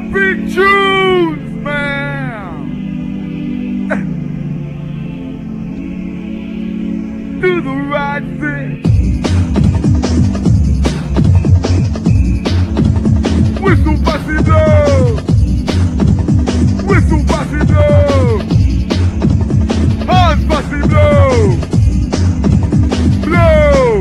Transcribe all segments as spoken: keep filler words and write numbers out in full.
Big tunes, man. Do the right thing. Whistle, fussy, blow. Whistle, fussy, blow. Hands, fussy, blow. Blow.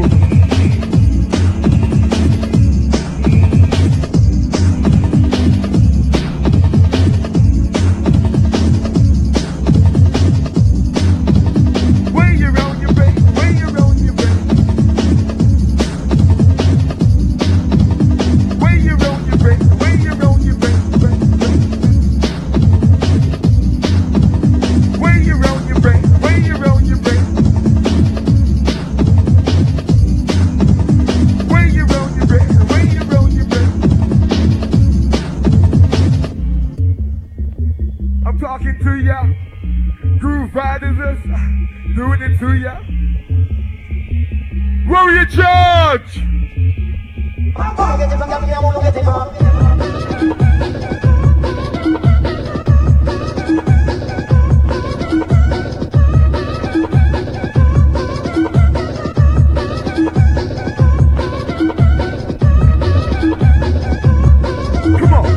Doing it to ya. Warrior charge! Come on.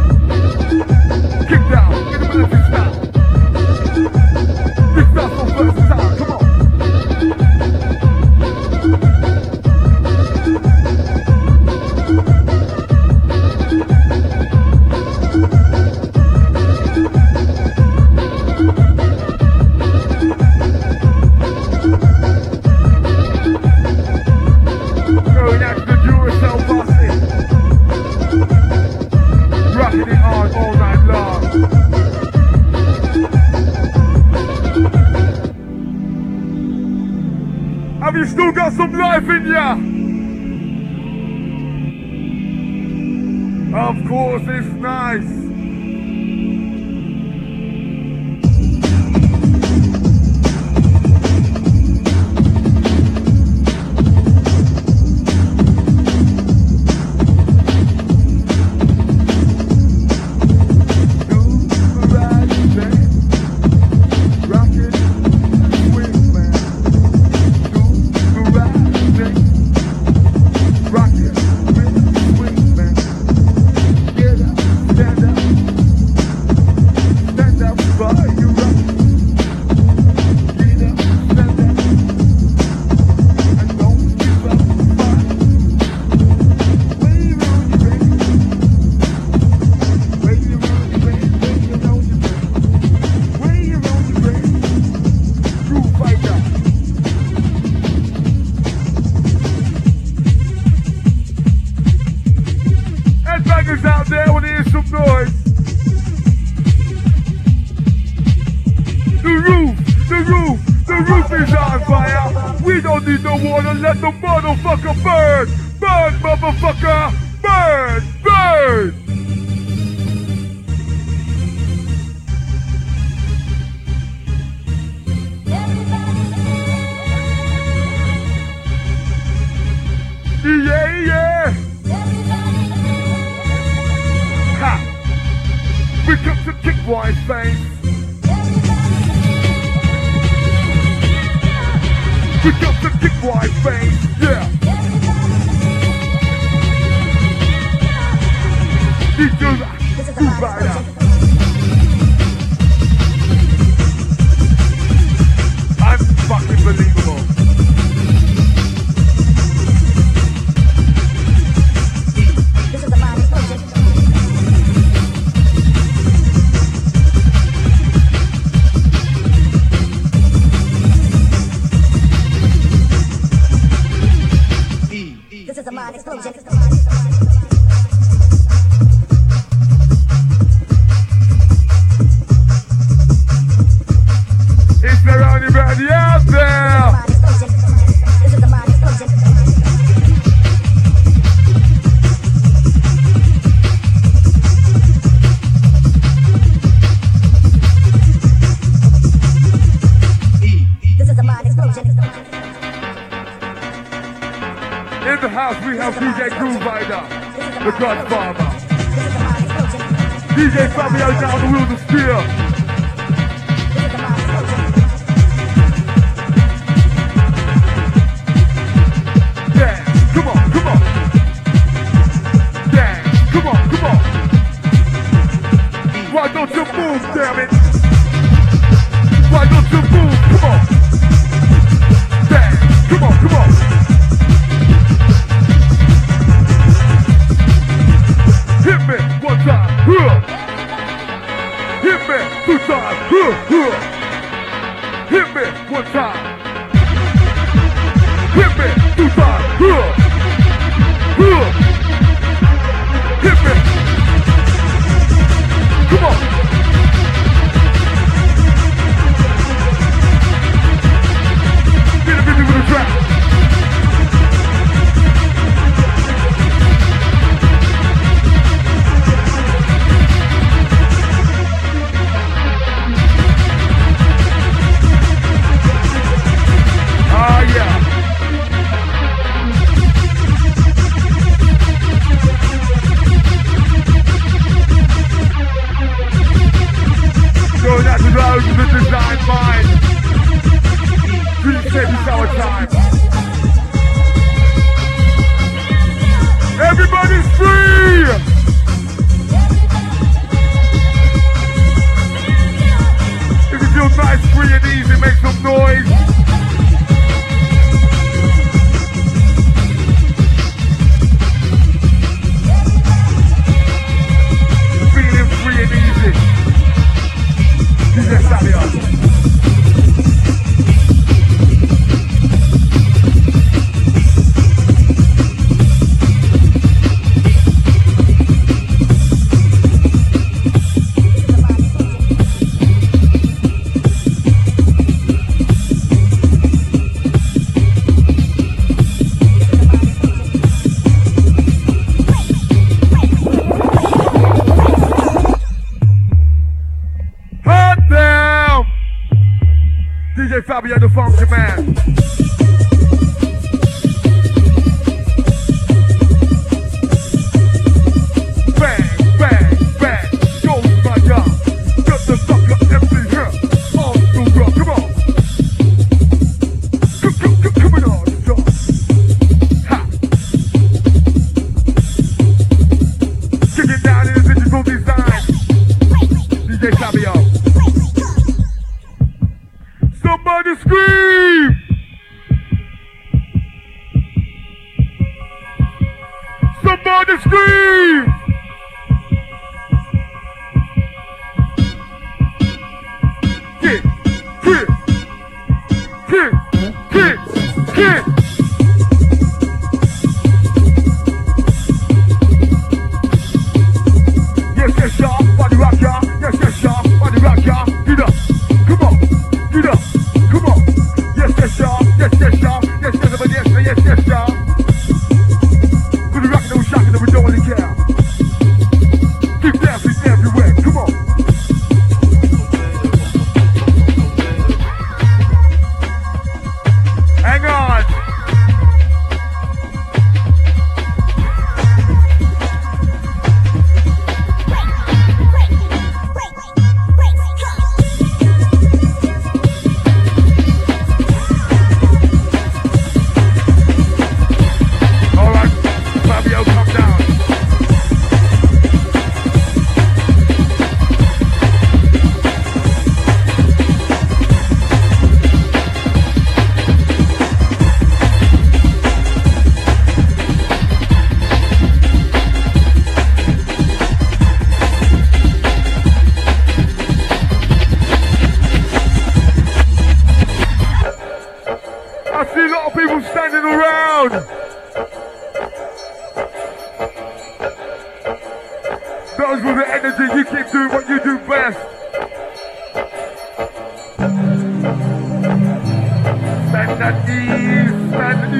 Kick down. Get the military style. This stuff for first time. Come on. Have you still got some life in ya? Of course, it's nice. Out there when there's some noise. The roof, the roof, the roof is on fire. We don't need no water, let the motherfucker burn. Burn, motherfucker, burn, burn. Yeah, yeah. We come to kick wide face. We come to kick wide face, yeah. You do that, you ride out. I'm fucking believable. Is there anybody out there? In the house we have D J Groove Rider, the Godfather. D J Fabio down the wheels of steel. Yeah, come on, come on. Yeah, come on, come on. Why don't you move, damn it? Why don't you move? Come on. Yeah, come on, come on. Hit me one time. Huh. Hit me two times. Huh, huh. Hit me one time. Hit me two times. Huh. Huh. Hit me. Come on. Get a busy with the track. Ah, yeah. Going out to those with the design mind. Please take this our time. Everybody's free! If you feel nice, free and easy, make some noise. Feeling free and easy. D J Fabio. D J Fabio, the funky man. Bang, bang, bang, goes my job. Got the sucker empty here. On the rock, come on. Come, come, come, coming on, dog. Ha. Kicking down in the digital design. D J Fabio. Somebody scream! Somebody scream! Kick, kick, kick, kick, kick! Yes, yes, y'all, body rock, y'all. Yes, yes, y'all, body rock, y'all. Get up, come on, get up. Come on. Yes, yes, y'all. Yes, yes, y'all. Yes, yes, but yes, yes, yes, y'all. We're rocking and we're shocking and we don't really care. Keep dancing everywhere. Come on. Hang on. I see a lot of people standing around. Those with the energy, you keep doing what you do best. Stand at ease, stand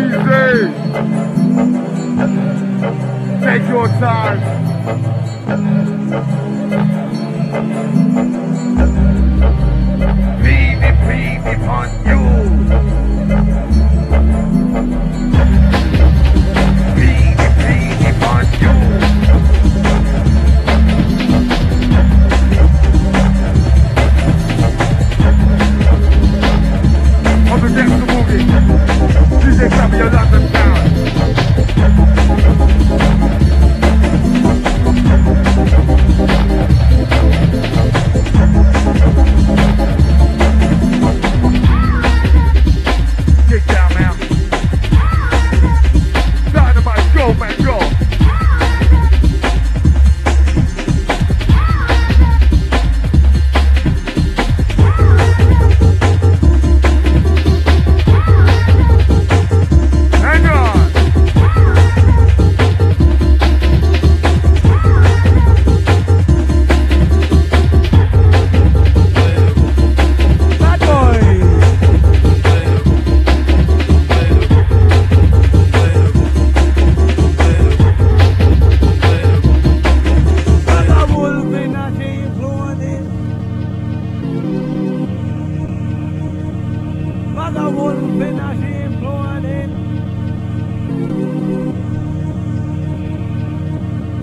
easy. Take your time. Leave it, leave it on you. Leave it, leave it on you.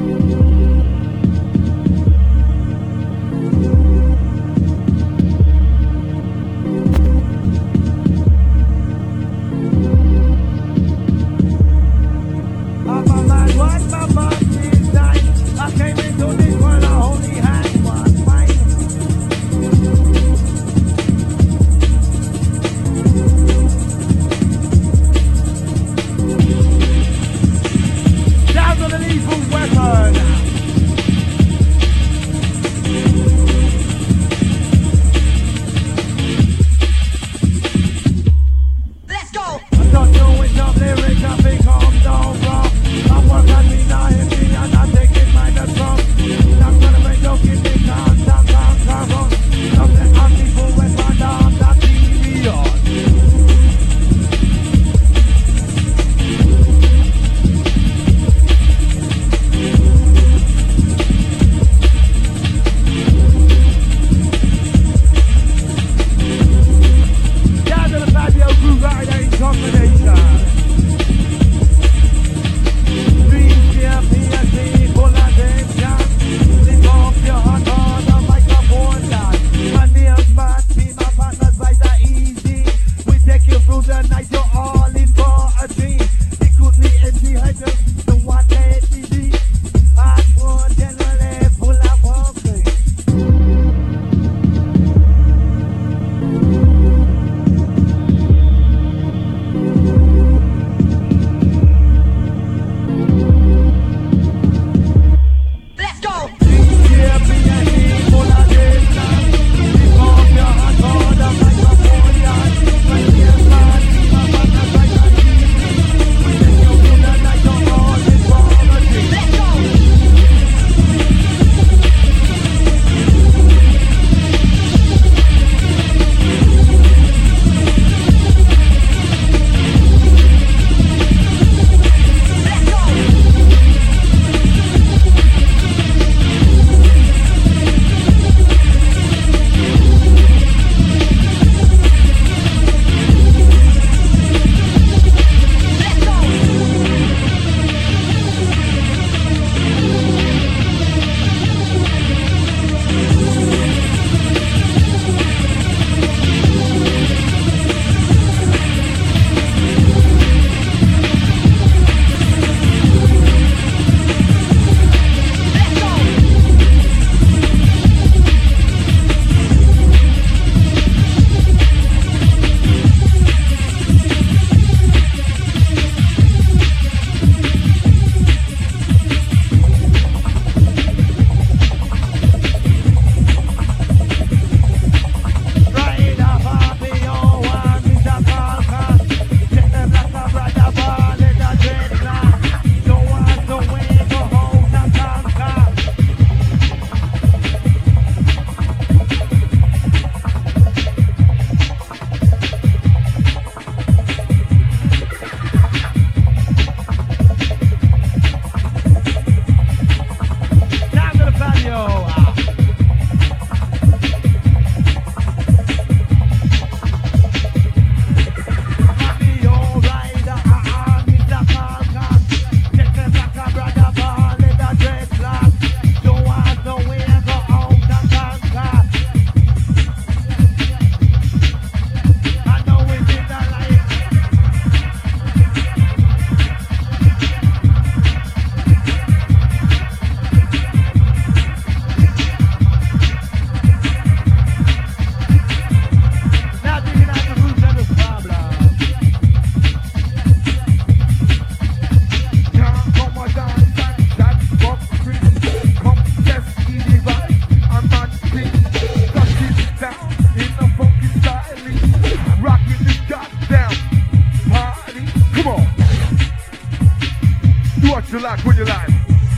you like, what you like.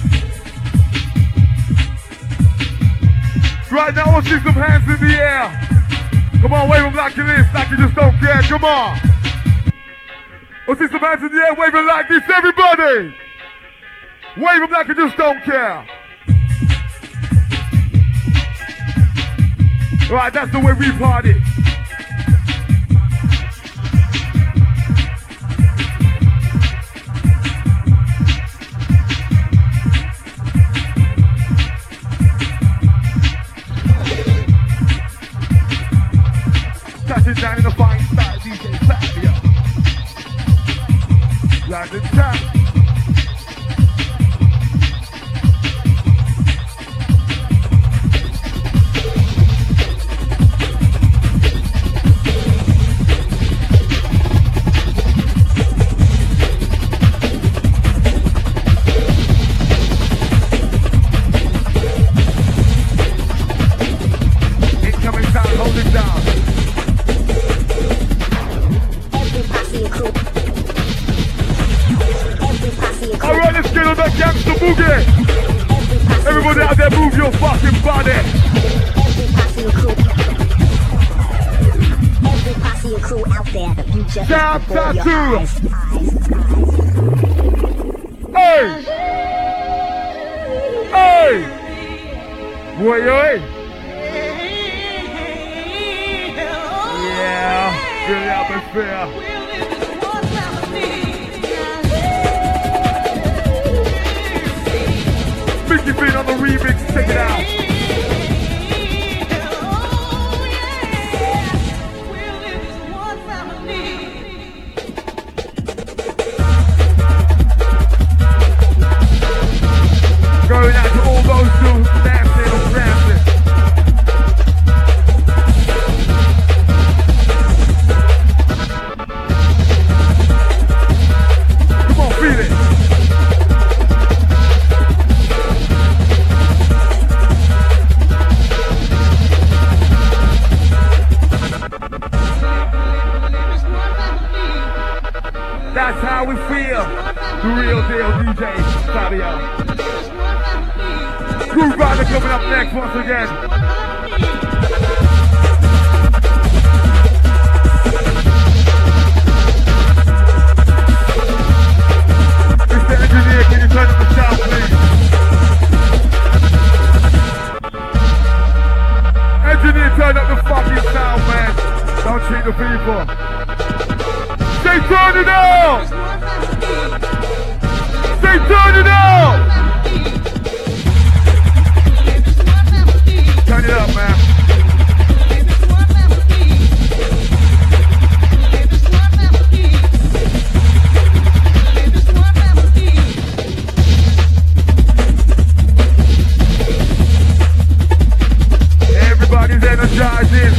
Right now, I want to see some hands in the air. Come on, wave them like it is, like you just don't care. Come on. Let's see some hands in the air, wave it like this, everybody. Wave them like you just don't care. Right, that's the way we party. Everybody out there, move your fucking body. Every posse and crew out there, the future Jab is before your tattoo. eyes. Hey! Hey! Boy, oi! Yeah, feel the atmosphere. Mickey Bean on the remix, check it out. Going out to all those who dancing or dancing. Come on, feel it. That's how we feel. The real deal D J Fabio. Groove Rider coming up next once again. Mister Engineer, can you turn up the sound, please? Engineer, turn up the fucking sound, man. Don't cheat the people. Say turn it out! Say turn it out! Turn it up, man. Everybody's energizing.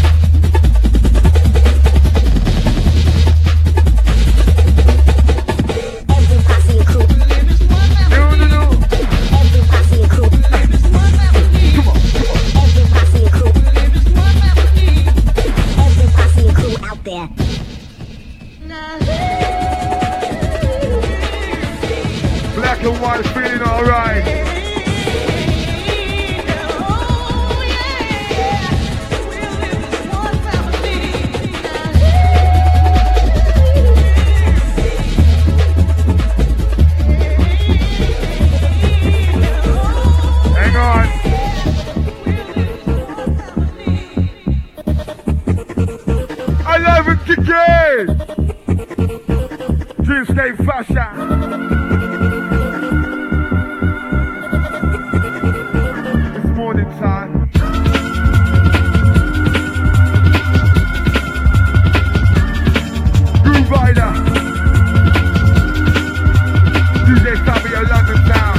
Black and white feeling alright. Hang on. I love it, Kiki! Dreamscape fashion. Time. Groove Rider. D J Fabio London Sound.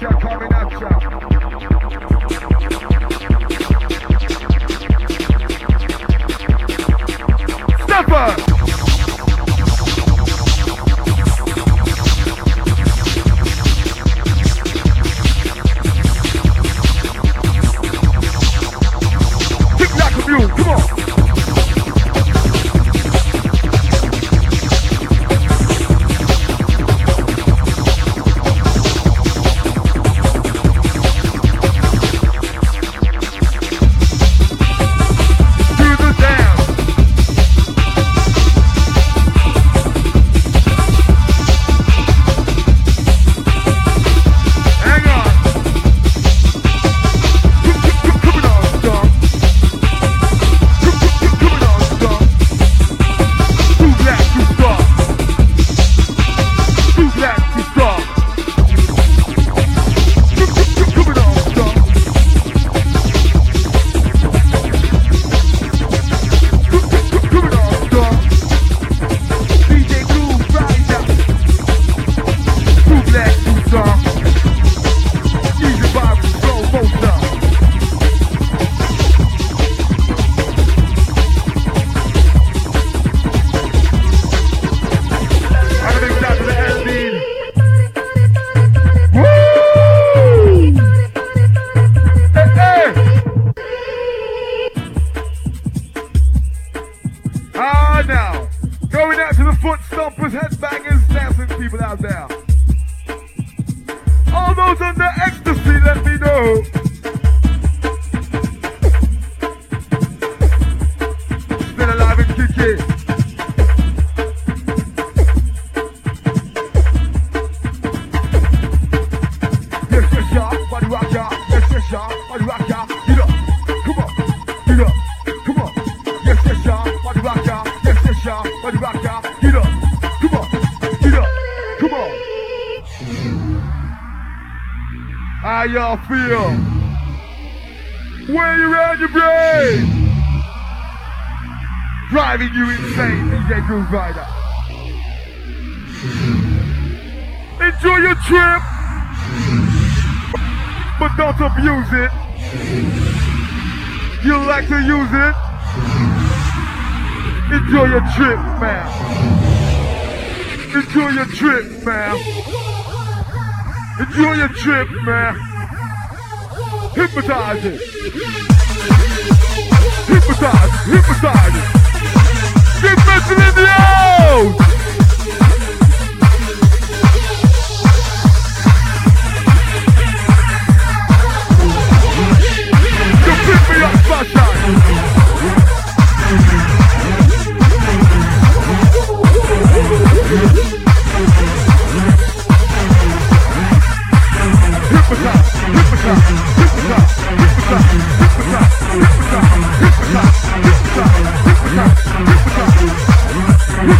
at ya, coming at ya. Stepper! Kick like a mule, come on! How y'all feel? Where you at your brain? Driving you insane, D J Groove Rider. Enjoy your trip, but don't abuse it. You like to use it? Enjoy your trip, man. Enjoy your trip, man. Enjoy your trip, man. Hypnotize it. Hypnotize it. Hypnotize it. Get messing in the house. You pick me up, sunshine. Hypnotize, hypnotize, hypnotize, hypnotize, hypnotize, hypnotize, hypnotize, hypnotize, hypnotize, hypnotize, hypnotize.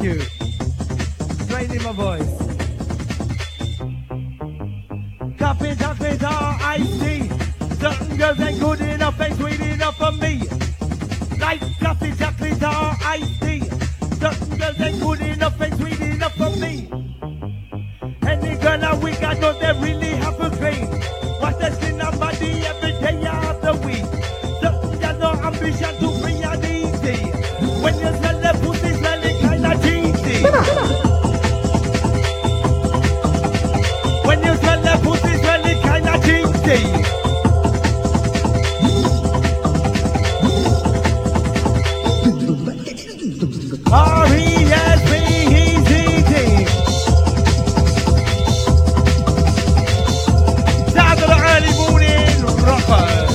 you. Straight in my voice. Coffee, chocolate, or iced tea. Certain girls ain't good enough, ain't sweet enough for me. Like coffee, chocolate, or iced tea. Certain girls ain't good enough, ain't sweet enough for me. Any girl that we got, don't they really have a dream? Watch the skin and body every day of the week. Certain girls no ambition to free and easy. When you smell the pussy, smelling kinda cheesy. When you smell the pussy, smelling kinda cheesy. R E S P E C T. Down to the early morning rockers.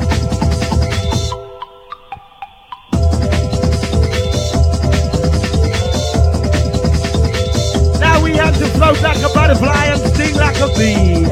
Now we have to float like a butterfly and sting like a bee.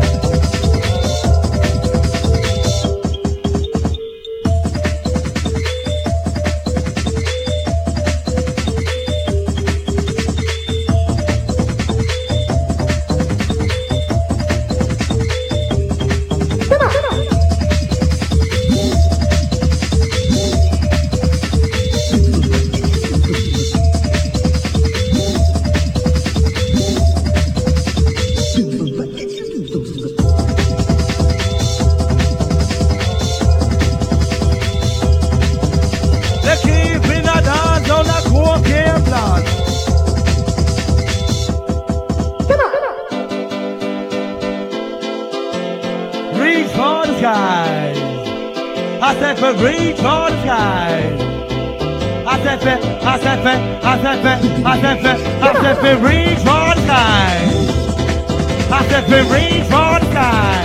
Reach for the sky. I said, I said, I said, I said, I said, reach for the sky. I said, reach for the sky.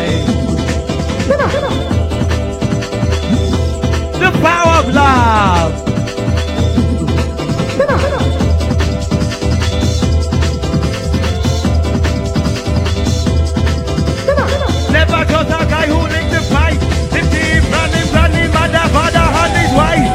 The power of love. Never trust a guy who lives to fight. If he's running, running, mother, father on his wife.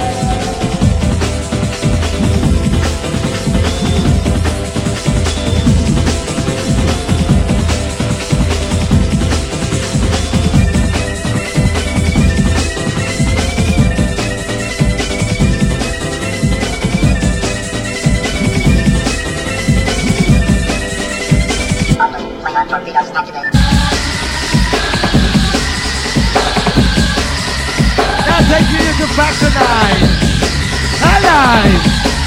Take you into back tonight. Alive.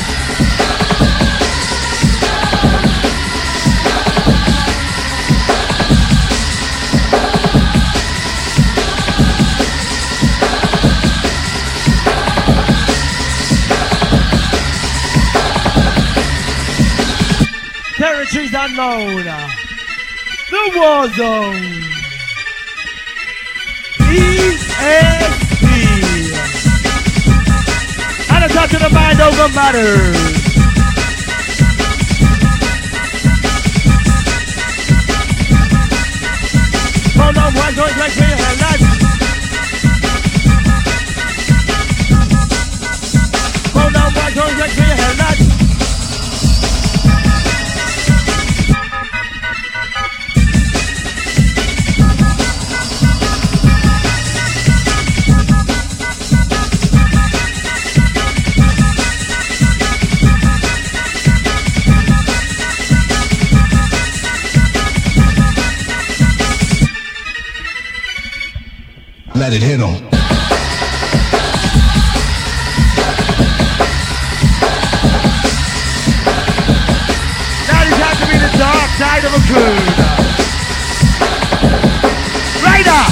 Territories unknown. The war zone. E S and a touch of the mind over matters. Hold on, why don't you like me a lot? Hold on, why don't you like me a lot? Let it hit on. Now it's time to be the dark side of a coon. Raider!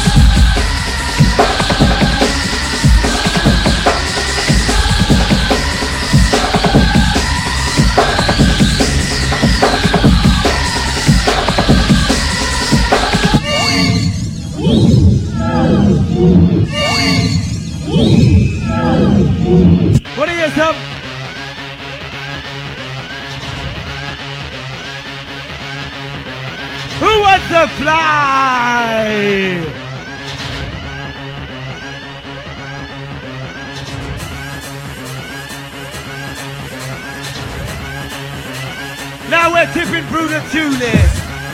What do you some? Who wants to fly? Now we're tipping through the tulip.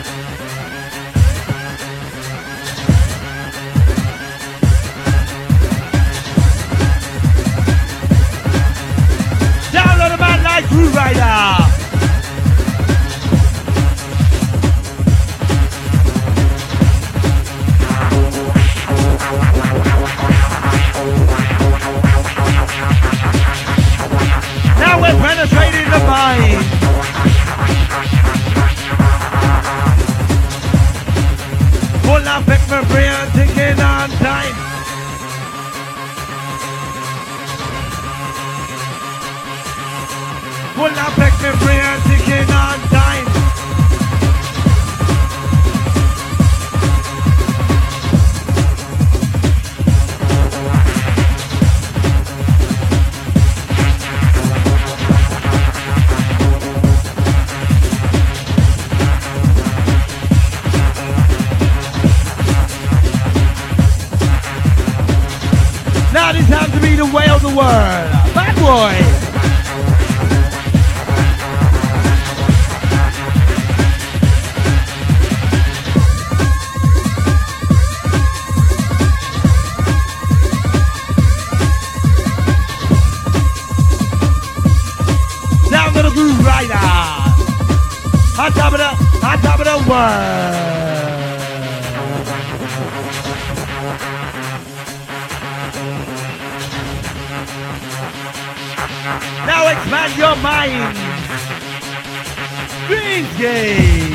Download a man like Groove Rider. Now we're penetrating the mind. Full of pick my brain, ticking on time. Full of pick my brain, ticking on time. Now it's time to be the way of the world. Bad boy. Down to the Groove Rider. On top of the, on top of the world. Now expand your mind. Dreams Game.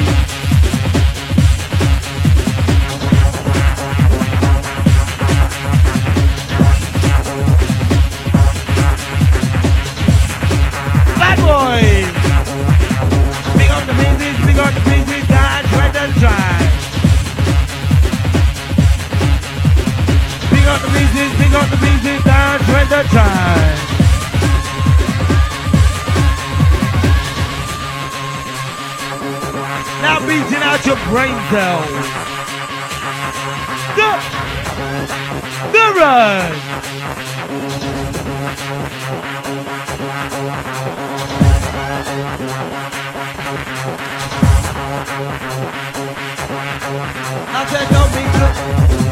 Bad boys. Big on the pieces, big on the pieces, dance, red and dry. Big on the pieces, big on the pieces, dance, red and dry. Now beating out your brain cells. The, the run. I said don't be good.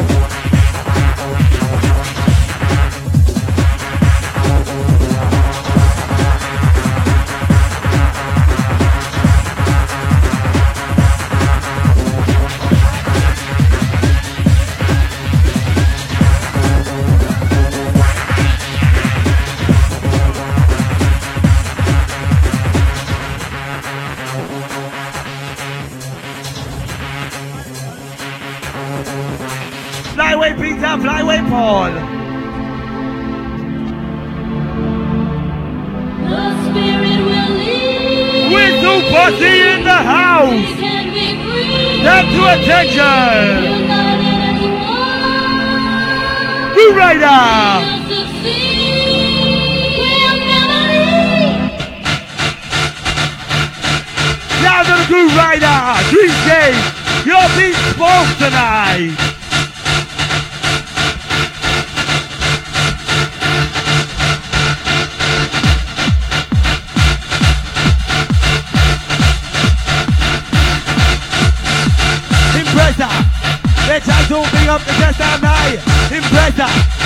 Flyway Peter, Flyway Paul. The spirit will lead. With no party in the house. We can be free. Now to attention. You're not anyone. Groove Rider. We'll succeed. We'll never leave. Down to the Groove Rider. Dream Game. Your beat spoke tonight. Impressor, let's have to bring up the test and I. Impressor,